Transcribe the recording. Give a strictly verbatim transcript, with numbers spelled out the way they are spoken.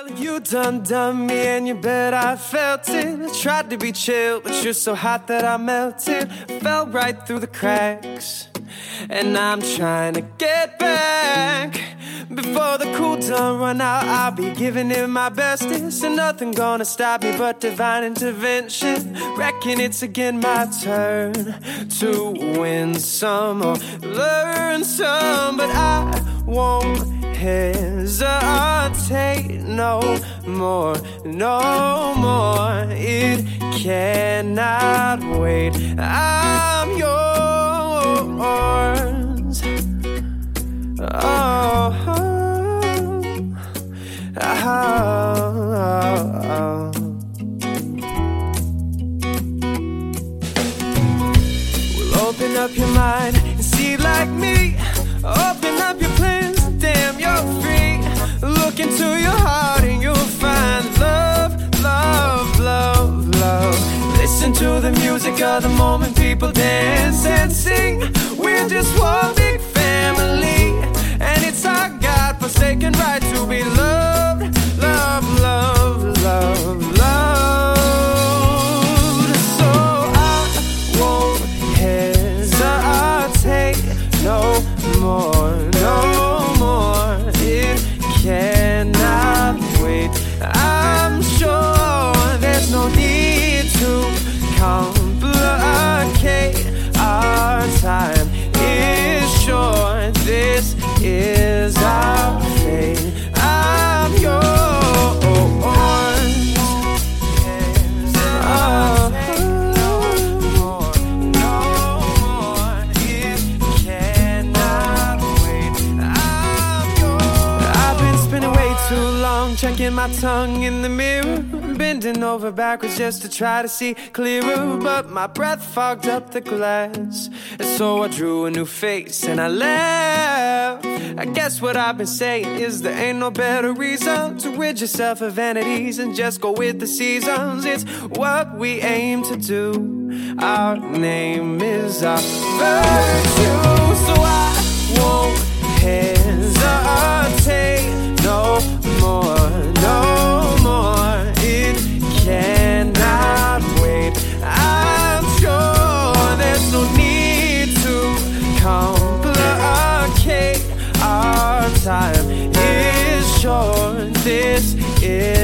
Well, you done done me and you bet I felt it. I tried to be chill, but you're so hot that I melted. Fell right through the cracks, and I'm trying to get back. Before the cool done run out, I'll be giving it my bestest, and nothing gonna stop me but divine intervention. Reckon it's again my turn to win some or learn some, but I won't hesitate no more, no more. It cannot wait. I'm yours. Oh, oh, oh. Well, open up your mind and see like me. Open up your plans, damn, you're free. Look into your heart and you'll find love, love, love, love. Listen to the music of the moment, people dance and sing. We're just one big family, and it's our God-forsaken right to be loved, love, love, love, loved. So I won't hesitate no more, no more. It cannot wait. I'm sure there's no need to complicate. Our time is short. This is our fate. I'm yours. Checking my tongue in the mirror, bending over backwards just to try to see clearer, but my breath fogged up the glass, and so I drew a new face and I laughed. I guess what I've been saying is there ain't no better reason to rid yourself of vanities and just go with the seasons. It's what we aim to do. Our name is our virtue, so I won't hesitate no more, no more. It cannot wait. I'm sure there's no need to complicate. Our time is short. This is